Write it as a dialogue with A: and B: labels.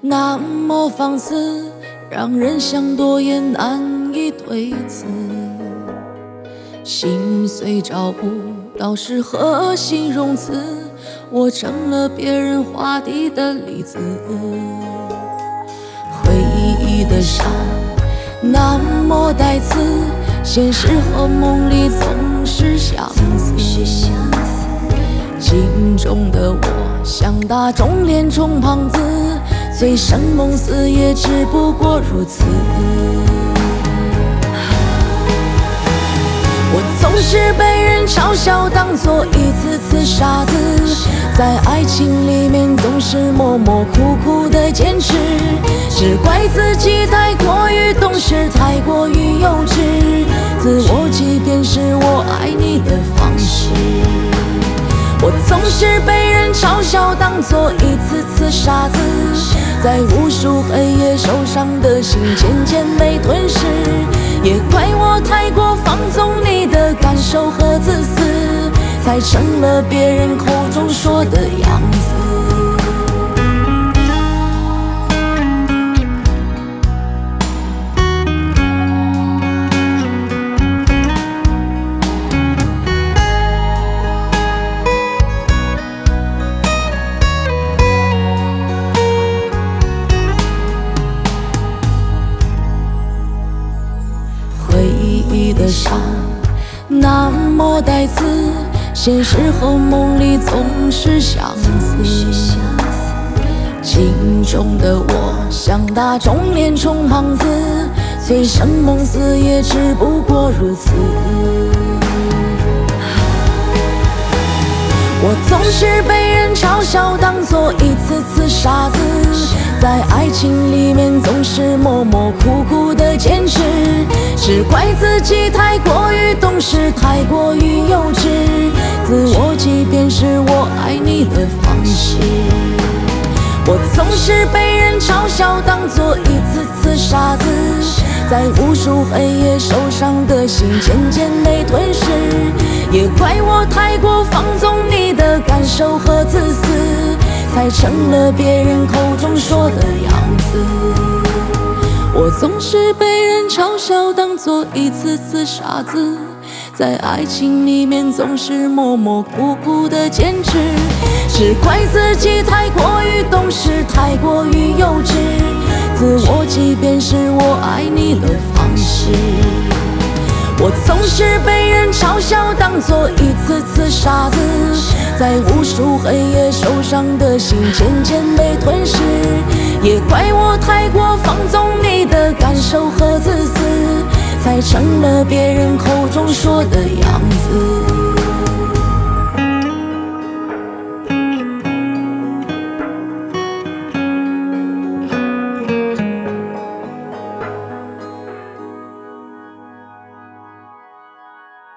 A: 那么放肆，让人想躲也难以对峙。心碎找不到适合形容词，我成了别人画地的例子。回忆的伤那么带刺，现实和梦里总是相似。镜中的我像打肿脸充胖子，醉生梦死也只不过如此。我总是被人嘲笑，当作一次次傻子，在爱情里面总是默默苦苦的坚持，只怪自己太过于懂事，太过于幼稚，自我欺骗是我爱你的方式。我总是被人嘲笑，当作一次次傻子，在无数黑夜受伤的心渐渐被吞噬，也怪我太过放纵你的感受和自私，才成了别人口中说的样子。回忆的伤那么带刺，现实和梦里总是相似。镜中的我像打肿脸充胖子，醉生梦死也只不过如此。我总是被人嘲笑，当作一次次傻子，在爱情里面总是默默苦苦的坚持，只怪自己太过于懂事，太过于幼稚，自我欺骗是我爱你的方式。我总是被人嘲笑，当作一次次傻子，在无数黑夜受伤的心渐渐被吞噬，也怪我太过放纵你的感受和自私，才成了别人口中说的样子。我总是被人嘲笑，当作一次次傻子，在爱情里面总是默默苦苦的坚持，只怪自己太过于懂事，太过于幼稚，自我欺骗是我爱你的方式。我总是被人嘲笑，当作一次次傻子，在无数黑夜受伤的心渐渐被吞噬，也怪我太过放纵你的感受和自私，才成了别人口中说的样子。